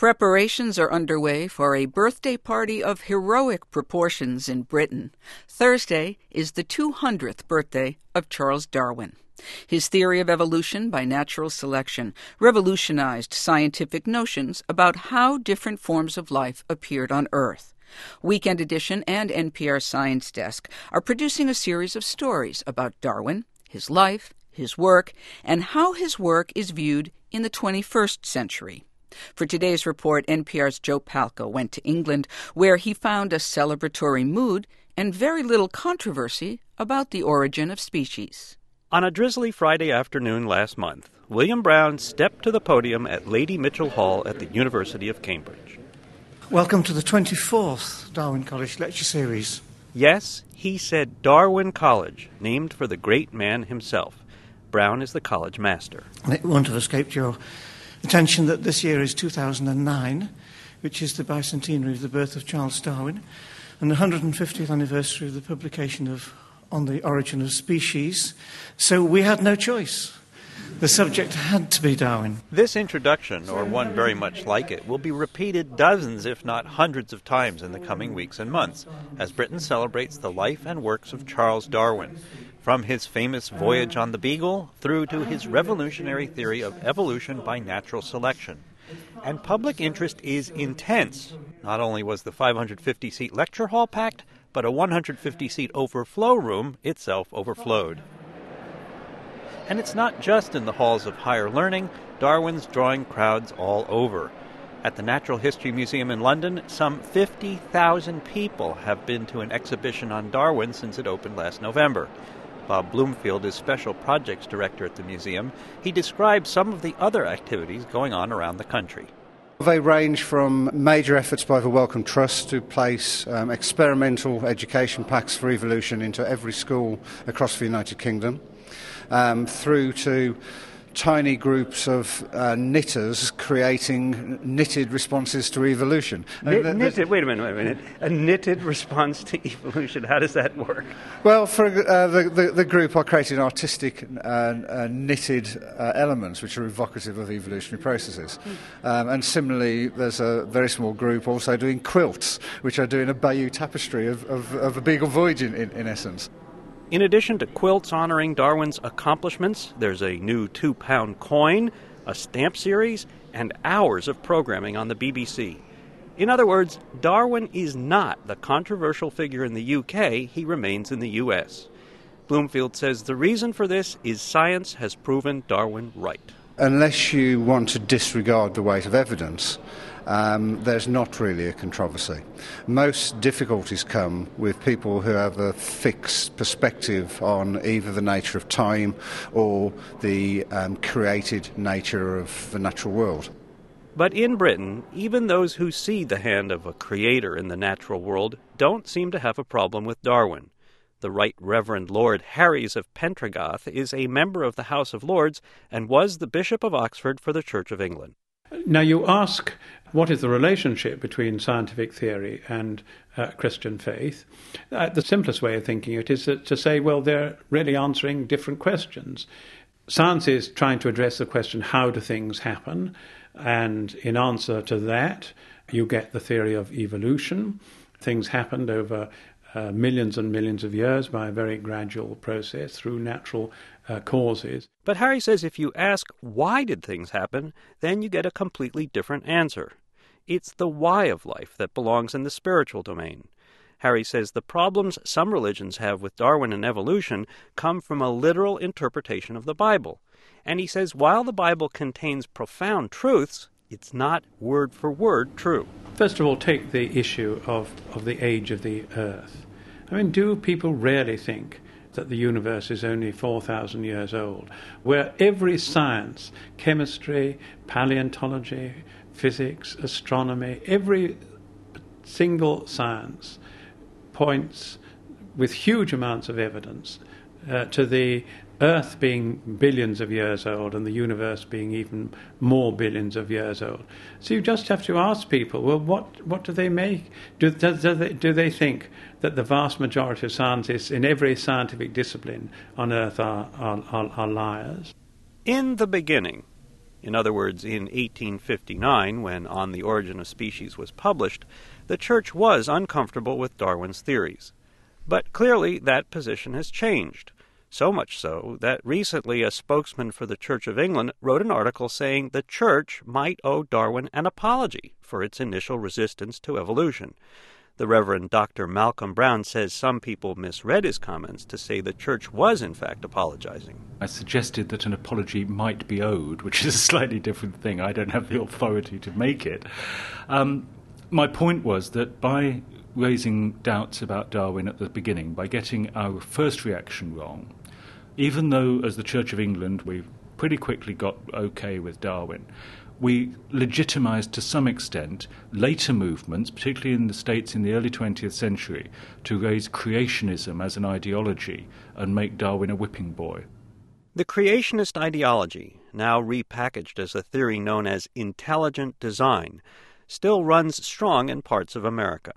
Preparations are underway for a birthday party of heroic proportions in Britain. Thursday is the 200th birthday of Charles Darwin. His theory of evolution by natural selection revolutionized scientific notions about how different forms of life appeared on Earth. Weekend Edition and NPR Science Desk are producing a series of stories about Darwin, his life, his work, and how his work is viewed in the 21st century. For today's report, NPR's Joe Palca went to England, where he found a celebratory mood and very little controversy about the origin of species. On a drizzly Friday afternoon last month, William Brown stepped to the podium at Lady Mitchell Hall at the University of Cambridge. Welcome to the 24th Darwin College Lecture Series. Yes, he said Darwin College, named for the great man himself. Brown is the college master. And it won't have escaped your attention that this year is 2009, which is the bicentenary of the birth of Charles Darwin, and the 150th anniversary of the publication of On the Origin of Species. So we had no choice. The subject had to be Darwin. This introduction, or one very much like it, will be repeated dozens, if not hundreds of times in the coming weeks and months, as Britain celebrates the life and works of Charles Darwin, from his famous voyage on the Beagle through to his revolutionary theory of evolution by natural selection. And public interest is intense. Not only was the 550-seat lecture hall packed, but a 150-seat overflow room itself overflowed. And it's not just in the halls of higher learning. Darwin's drawing crowds all over. At the Natural History Museum in London, some 50,000 people have been to an exhibition on Darwin since it opened last November. Bob Bloomfield is Special Projects Director at the museum. He describes some of the other activities going on around the country. They range from major efforts by the Wellcome Trust to place experimental education packs for evolution into every school across the United Kingdom, through to tiny groups of knitters creating knitted responses to evolution. Knitted? Wait a minute. A knitted response to evolution. How does that work? Well, for the group are creating artistic knitted elements which are evocative of evolutionary processes. And similarly, there's a very small group also doing quilts, which are doing a Bayeux tapestry of a Beagle voyage in essence. In addition to quilts honoring Darwin's accomplishments, there's a new £2 coin, a stamp series, and hours of programming on the BBC. In other words, Darwin is not the controversial figure in the UK, he remains in the US. Bloomfield says the reason for this is science has proven Darwin right. Unless you want to disregard the weight of evidence, there's not really a controversy. Most difficulties come with people who have a fixed perspective on either the nature of time or the created nature of the natural world. But in Britain, even those who see the hand of a creator in the natural world don't seem to have a problem with Darwin. The Right Reverend Lord Harries of Pentragoth is a member of the House of Lords and was the Bishop of Oxford for the Church of England. Now you ask, what is the relationship between scientific theory and Christian faith? The simplest way of thinking it is to say, well, they're really answering different questions. Science is trying to address the question, how do things happen? And in answer to that, you get the theory of evolution. Things happened over millions and millions of years by a very gradual process through natural causes. But Harry says if you ask why did things happen, then you get a completely different answer. It's the why of life that belongs in the spiritual domain. Harry says the problems some religions have with Darwin and evolution come from a literal interpretation of the Bible. And he says while the Bible contains profound truths, it's not word for word true. First of all, take the issue of the age of the Earth. I mean, do people really think that the universe is only 4,000 years old, where every science, chemistry, paleontology, physics, astronomy, every single science points with huge amounts of evidence to the Earth being billions of years old and the universe being even more billions of years old. So you just have to ask people, well, what do they make? Do they think that the vast majority of scientists in every scientific discipline on Earth are liars? In the beginning, In other words, in 1859, when On the Origin of Species was published, the Church was uncomfortable with Darwin's theories. But clearly that position has changed. So much so that recently a spokesman for the Church of England wrote an article saying the Church might owe Darwin an apology for its initial resistance to evolution. The Reverend Dr. Malcolm Brown says some people misread his comments to say the Church was in fact apologizing. I suggested that an apology might be owed, which is a slightly different thing. I don't have the authority to make it. My point was that by raising doubts about Darwin at the beginning, by getting our first reaction wrong, even though as the Church of England we pretty quickly got okay with Darwin, we legitimized to some extent later movements, particularly in the States in the early 20th century, to raise creationism as an ideology and make Darwin a whipping boy. The creationist ideology, now repackaged as a theory known as intelligent design, still runs strong in parts of America.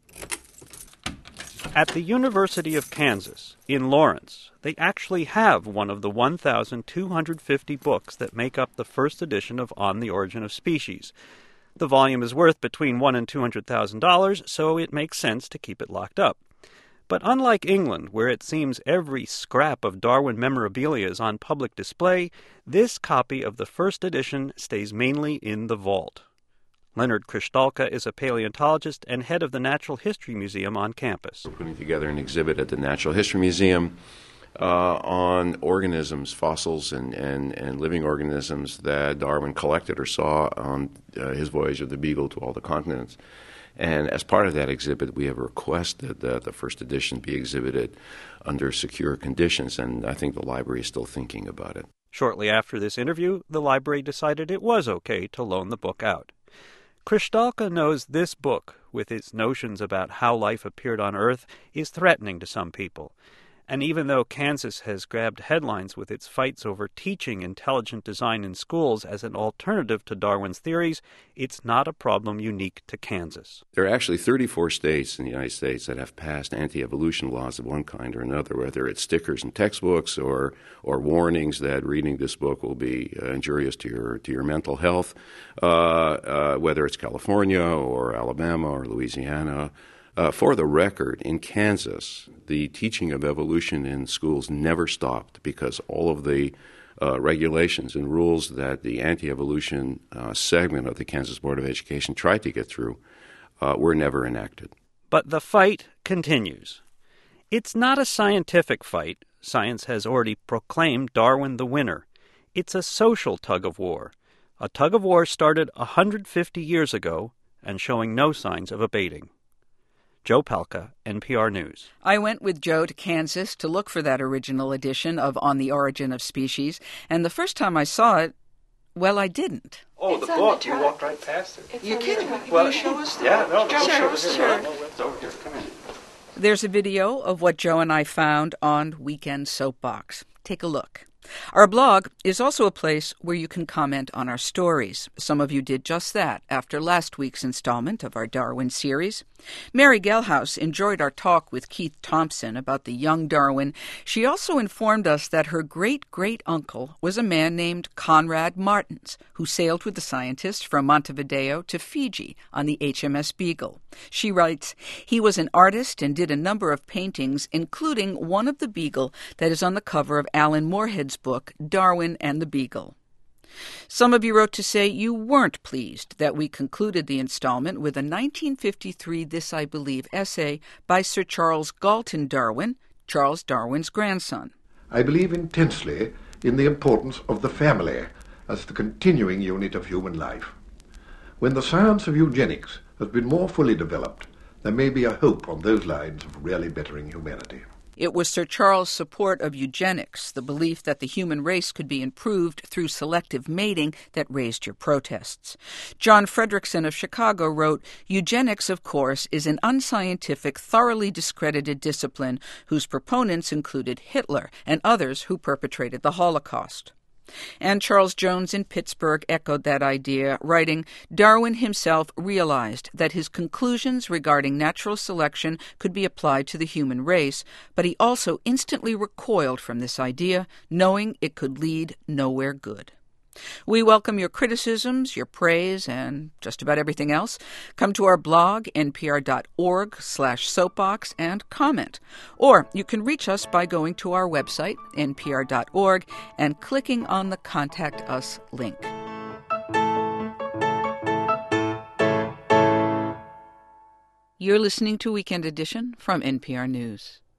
At the University of Kansas, in Lawrence, they actually have one of the 1,250 books that make up the first edition of On the Origin of Species. The volume is worth between $100,000 and $200,000, so it makes sense to keep it locked up. But unlike England, where it seems every scrap of Darwin memorabilia is on public display, this copy of the first edition stays mainly in the vault. Leonard Krystalka is a paleontologist and head of the Natural History Museum on campus. We're putting together an exhibit at the Natural History Museum on organisms, fossils and living organisms that Darwin collected or saw on his voyage of the Beagle to all the continents. And as part of that exhibit, we have requested that the first edition be exhibited under secure conditions, and I think the library is still thinking about it. Shortly after this interview, the library decided it was okay to loan the book out. Krystalka knows this book, with its notions about how life appeared on Earth, is threatening to some people. And even though Kansas has grabbed headlines with its fights over teaching intelligent design in schools as an alternative to Darwin's theories, it's not a problem unique to Kansas. There are actually 34 states in the United States that have passed anti-evolution laws of one kind or another, whether it's stickers in textbooks or warnings that reading this book will be injurious to your mental health, whether it's California or Alabama or Louisiana. For the record, in Kansas, the teaching of evolution in schools never stopped because all of the regulations and rules that the anti-evolution segment of the Kansas Board of Education tried to get through were never enacted. But the fight continues. It's not a scientific fight. Science has already proclaimed Darwin the winner. It's a social tug-of-war. A tug-of-war started 150 years ago and showing no signs of abating. Joe Palca, NPR News. I went with Joe to Kansas to look for that original edition of On the Origin of Species, and the first time I saw it, well, I didn't. Oh, it's the book. You walked right past it. You're kidding me. Well, Will you show us? Yeah, no, Sure. It's over here. Come in. There's a video of what Joe and I found on Weekend Soapbox. Take a look. Our blog is also a place where you can comment on our stories. Some of you did just that after last week's installment of our Darwin series. Mary Gelhaus enjoyed our talk with Keith Thompson about the young Darwin. She also informed us that her great-great-uncle was a man named Conrad Martins, who sailed with the scientist from Montevideo to Fiji on the HMS Beagle. She writes, he was an artist and did a number of paintings, including one of the Beagle that is on the cover of Alan Moorhead's book, Darwin and the Beagle. Some of you wrote to say you weren't pleased that we concluded the installment with a 1953 This I Believe essay by Sir Charles Galton Darwin, Charles Darwin's grandson. I believe intensely in the importance of the family as the continuing unit of human life. When the science of eugenics has been more fully developed, there may be a hope on those lines of really bettering humanity. It was Sir Charles' support of eugenics, the belief that the human race could be improved through selective mating, that raised your protests. John Fredrickson of Chicago wrote, eugenics, of course, is an unscientific, thoroughly discredited discipline whose proponents included Hitler and others who perpetrated the Holocaust. And Charles Jones in Pittsburgh echoed that idea, writing, Darwin himself realized that his conclusions regarding natural selection could be applied to the human race, but he also instantly recoiled from this idea, knowing it could lead nowhere good. We welcome your criticisms, your praise, and just about everything else. Come to our blog, npr.org/soapbox, and comment. Or you can reach us by going to our website, npr.org, and clicking on the Contact Us link. You're listening to Weekend Edition from NPR News.